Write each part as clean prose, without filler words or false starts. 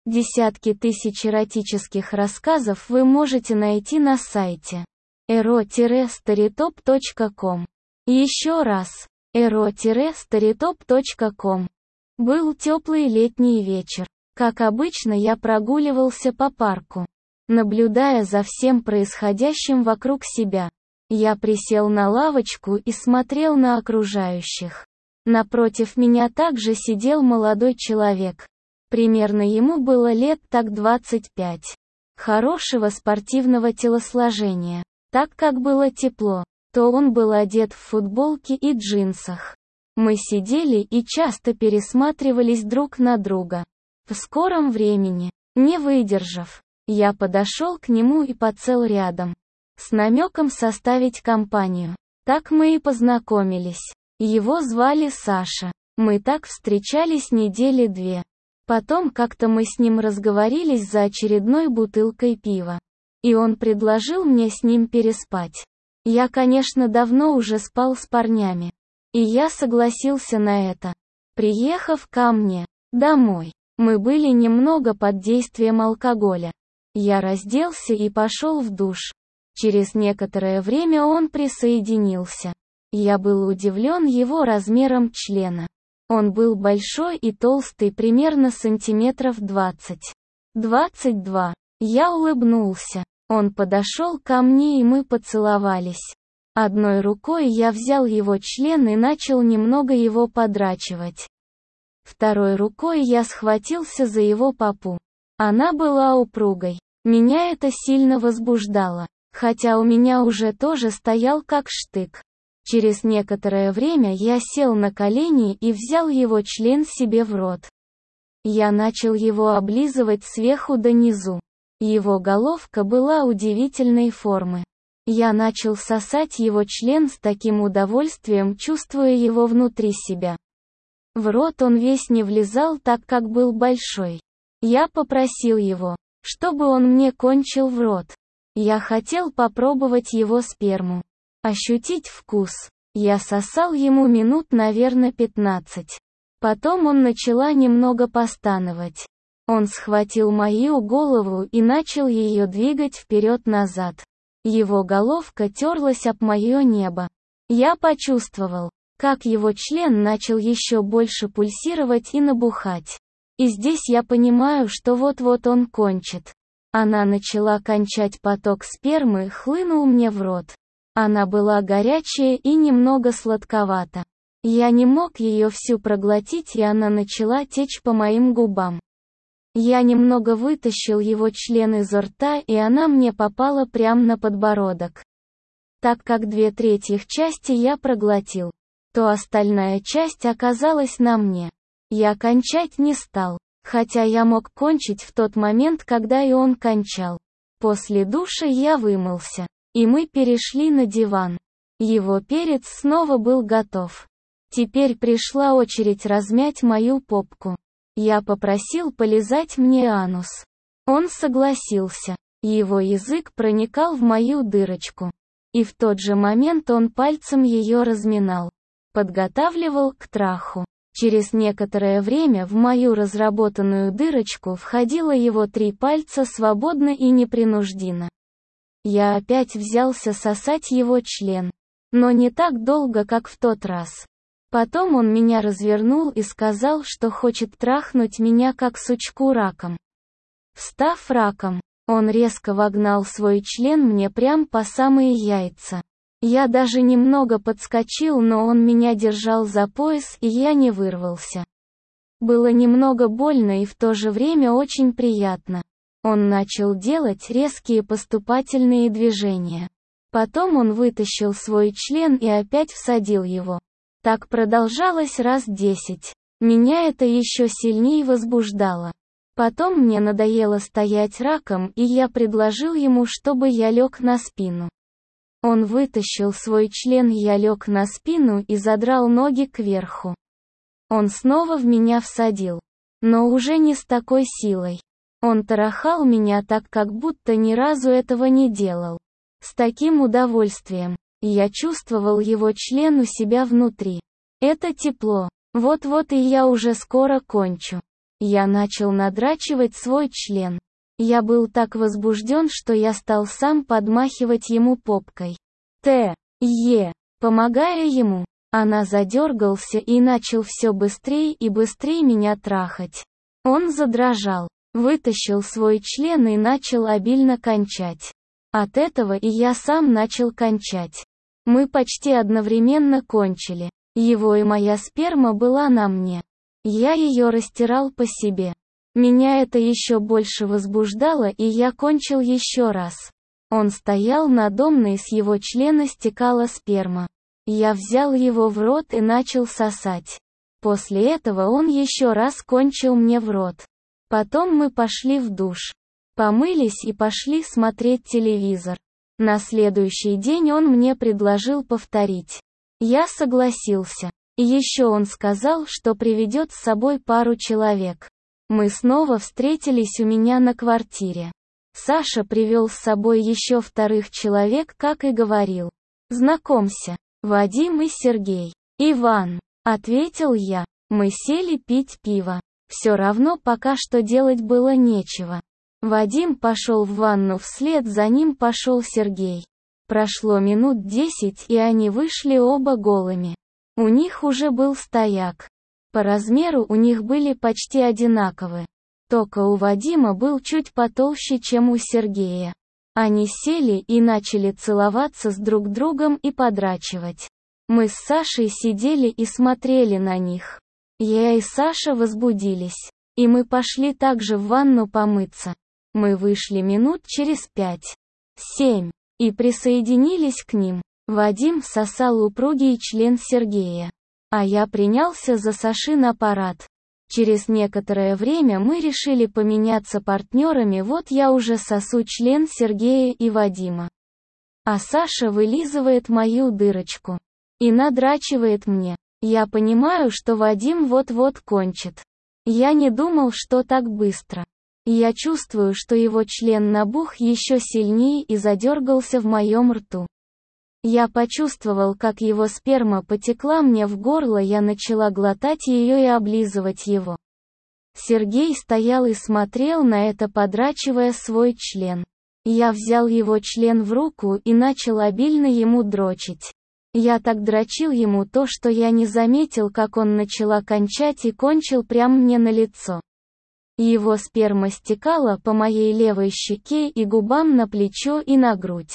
Десятки тысяч эротических рассказов вы можете найти на сайте ero-storytop.com. Еще раз, ero-storytop.com. Был теплый летний вечер. Как обычно, я прогуливался по парку, наблюдая за всем происходящим вокруг себя. Я присел на лавочку и смотрел на окружающих. Напротив меня также сидел молодой человек. Примерно ему было лет так 25. Хорошего спортивного телосложения. Так как было тепло, то он был одет в футболке и джинсах. Мы сидели и часто пересматривались друг на друга. В скором времени, не выдержав, я подошел к нему и подсел рядом, с намеком составить компанию. Так мы и познакомились. Его звали Саша. Мы так встречались недели 2. Потом как-то мы с ним разговорились за очередной бутылкой пива. И он предложил мне с ним переспать. Я, конечно, давно уже спал с парнями. И я согласился на это. Приехав ко мне домой, мы были немного под действием алкоголя. Я разделся и пошел в душ. Через некоторое время он присоединился. Я был удивлен его размером члена. Он был большой и толстый, примерно сантиметров 20-22. Я улыбнулся. Он подошел ко мне и мы поцеловались. Одной рукой я взял его член и начал немного его подрачивать. Второй рукой я схватился за его попу. Она была упругой. Меня это сильно возбуждало, хотя у меня уже тоже стоял как штык. Через некоторое время я сел на колени и взял его член себе в рот. Я начал его облизывать сверху донизу. Его головка была удивительной формы. Я начал сосать его член с таким удовольствием, чувствуя его внутри себя. В рот он весь не влезал, так как был большой. Я попросил его, чтобы он мне кончил в рот. Я хотел попробовать его сперму. Ощутить вкус. Я сосал ему минут, наверное, 15. Потом он начала немного постановать. Он схватил мою голову и начал ее двигать вперед-назад. Его головка терлась об мое небо. Я почувствовал, как его член начал еще больше пульсировать и набухать. И здесь я понимаю, что вот-вот он кончит. Она начала кончать, поток спермы хлынул мне в рот. Она была горячая и немного сладковата. Я не мог ее всю проглотить, и она начала течь по моим губам. Я немного вытащил его член изо рта, и она мне попала прямо на подбородок. Так как 2/3 части я проглотил, то остальная часть оказалась на мне. Я кончать не стал, хотя я мог кончить в тот момент, когда и он кончал. После душа я вымылся, и мы перешли на диван. Его перец снова был готов. Теперь пришла очередь размять мою попку. Я попросил полизать мне анус. Он согласился. Его язык проникал в мою дырочку. И в тот же момент он пальцем ее разминал. Подготавливал к траху. Через некоторое время в мою разработанную дырочку входило его 3 пальца свободно и непринужденно. Я опять взялся сосать его член. Но не так долго, как в тот раз. Потом он меня развернул и сказал, что хочет трахнуть меня как сучку раком. Встав раком, он резко вогнал свой член мне прям по самые яйца. Я даже немного подскочил, но он меня держал за пояс, и я не вырвался. Было немного больно и в то же время очень приятно. Он начал делать резкие поступательные движения. Потом он вытащил свой член и опять всадил его. Так продолжалось раз 10. Меня это еще сильнее возбуждало. Потом мне надоело стоять раком, и я предложил ему, чтобы я лег на спину. Он вытащил свой член, я лег на спину и задрал ноги кверху. Он снова в меня всадил. Но уже не с такой силой. Он трахал меня так, как будто ни разу этого не делал. С таким удовольствием. Я чувствовал его член у себя внутри. Это тепло. Вот-вот и я уже скоро кончу. Я начал надрачивать свой член. Я был так возбужден, что я стал сам подмахивать ему попкой. Помогая ему, она задергался и начал все быстрее и быстрее меня трахать. Он задрожал, вытащил свой член и начал обильно кончать. От этого и я сам начал кончать. Мы почти одновременно кончили. Его и моя сперма была на мне. Я ее растирал по себе. Меня это еще больше возбуждало, и я кончил еще раз. Он стоял надо мной, с его члена стекала сперма. Я взял его в рот и начал сосать. После этого он еще раз кончил мне в рот. Потом мы пошли в душ. Помылись и пошли смотреть телевизор. На следующий день он мне предложил повторить. Я согласился. И еще он сказал, что приведет с собой пару человек. Мы снова встретились у меня на квартире. Саша привел с собой еще 2 человек, как и говорил. «Знакомься, Вадим и Сергей». «Иван», — ответил я. Мы сели пить пиво. Все равно пока что делать было нечего. Вадим пошел в ванну, вслед за ним пошел Сергей. Прошло минут 10, и они вышли оба голыми. У них уже был стояк. По размеру у них были почти одинаковы. Только у Вадима был чуть потолще, чем у Сергея. Они сели и начали целоваться с друг другом и подрачивать. Мы с Сашей сидели и смотрели на них. Я и Саша возбудились. И мы пошли также в ванну помыться. Мы вышли минут через 5-7 и присоединились к ним. Вадим сосал упругий член Сергея. А я принялся за Сашин аппарат. Через некоторое время мы решили поменяться партнерами, вот я уже сосу член Сергея и Вадима. А Саша вылизывает мою дырочку. И надрачивает мне. Я понимаю, что Вадим вот-вот кончит. Я не думал, что так быстро. Я чувствую, что его член набух еще сильнее и задергался в моем рту. Я почувствовал, как его сперма потекла мне в горло, я начала глотать ее и облизывать его. Сергей стоял и смотрел на это, подрачивая свой член. Я взял его член в руку и начал обильно ему дрочить. Я так дрочил ему то, что я не заметил, как он начала кончать и кончил прямо мне на лицо. Его сперма стекала по моей левой щеке и губам, на плечо и на грудь.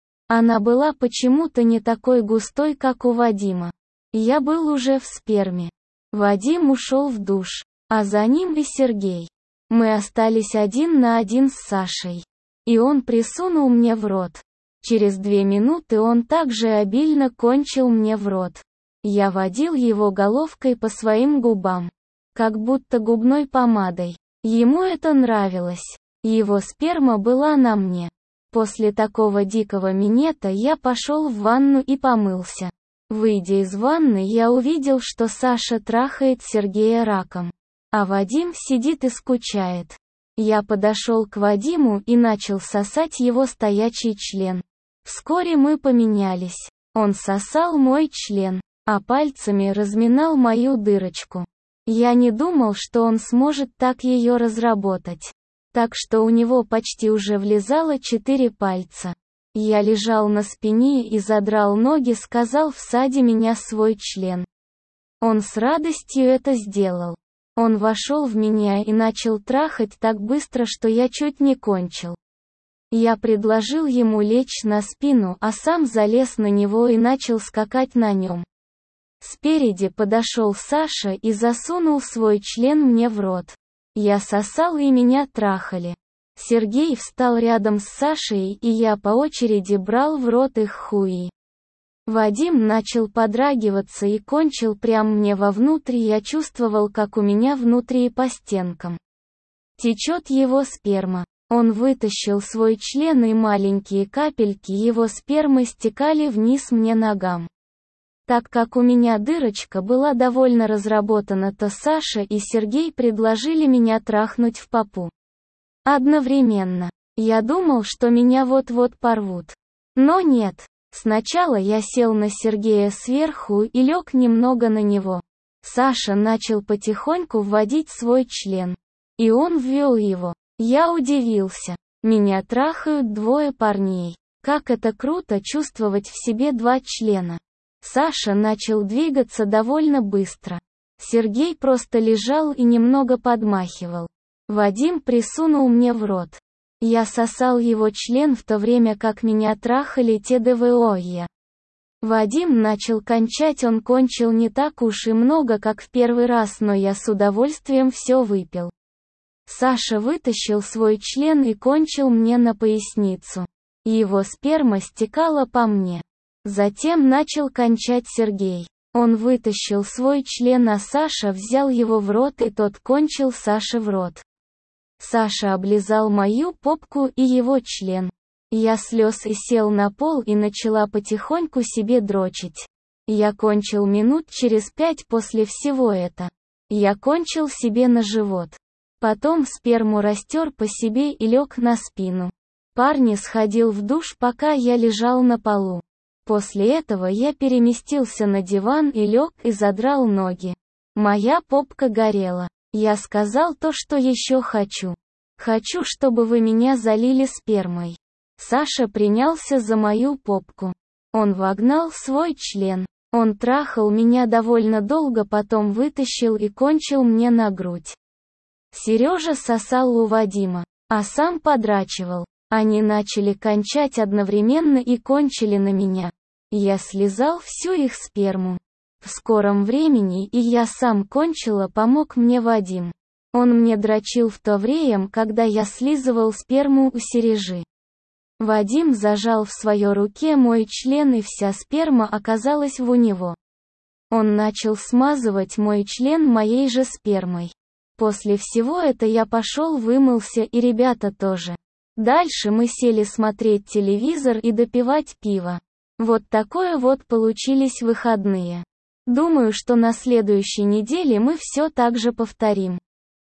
Она была почему-то не такой густой, как у Вадима. Я был уже в сперме. Вадим ушел в душ, а за ним и Сергей. Мы остались 1 на 1 с Сашей. И он присунул мне в рот. Через 2 минуты он также обильно кончил мне в рот. Я водил его головкой по своим губам, как будто губной помадой. Ему это нравилось. Его сперма была на мне. После такого дикого минета я пошел в ванну и помылся. Выйдя из ванны, я увидел, что Саша трахает Сергея раком. А Вадим сидит и скучает. Я подошел к Вадиму и начал сосать его стоячий член. Вскоре мы поменялись. Он сосал мой член, а пальцами разминал мою дырочку. Я не думал, что он сможет так ее разработать. Так что у него почти уже влезало 4 пальца. Я лежал на спине и задрал ноги, сказал: «Всади меня свой член». Он с радостью это сделал. Он вошел в меня и начал трахать так быстро, что я чуть не кончил. Я предложил ему лечь на спину, а сам залез на него и начал скакать на нем. Спереди подошел Саша и засунул свой член мне в рот. Я сосал и меня трахали. Сергей встал рядом с Сашей, и я по очереди брал в рот их хуи. Вадим начал подрагиваться и кончил прямо мне вовнутрь, я чувствовал, как у меня внутри по стенкам течет его сперма. Он вытащил свой член, и маленькие капельки его спермы стекали вниз мне ногам. Так как у меня дырочка была довольно разработана, то Саша и Сергей предложили меня трахнуть в попу. Одновременно. Я думал, что меня вот-вот порвут. Но нет. Сначала я сел на Сергея сверху и лег немного на него. Саша начал потихоньку вводить свой член. И он ввел его. Я удивился. Меня трахают двое парней. Как это круто чувствовать в себе два члена. Саша начал двигаться довольно быстро. Сергей просто лежал и немного подмахивал. Вадим присунул мне в рот. Я сосал его член в то время, как меня трахали те ДВО. Вадим начал кончать, он кончил не так уж и много, как в первый раз, но я с удовольствием все выпил. Саша вытащил свой член и кончил мне на поясницу. Его сперма стекала по мне. Затем начал кончать Сергей. Он вытащил свой член, а Саша взял его в рот, и тот кончил Саше в рот. Саша облизал мою попку и его член. Я слез и сел на пол и начала потихоньку себе дрочить. Я кончил минут через 5 после всего это. Я кончил себе на живот. Потом сперму растер по себе и лег на спину. Парни сходил в душ, пока я лежал на полу. После этого я переместился на диван и лег и задрал ноги. Моя попка горела. Я сказал то, что еще хочу. Хочу, чтобы вы меня залили спермой. Саша принялся за мою попку. Он вогнал свой член. Он трахал меня довольно долго, потом вытащил и кончил мне на грудь. Сережа сосал у Вадима, а сам подрачивал. Они начали кончать одновременно и кончили на меня. Я слизал всю их сперму. В скором времени и я сам кончила, помог мне Вадим. Он мне дрочил в то время, когда я слизывал сперму у Сережи. Вадим зажал в своей руке мой член, и вся сперма оказалась у него. Он начал смазывать мой член моей же спермой. После всего это я пошел вымылся, и ребята тоже. Дальше мы сели смотреть телевизор и допивать пиво. Вот такое вот получились выходные. Думаю, что на следующей неделе мы все так же повторим.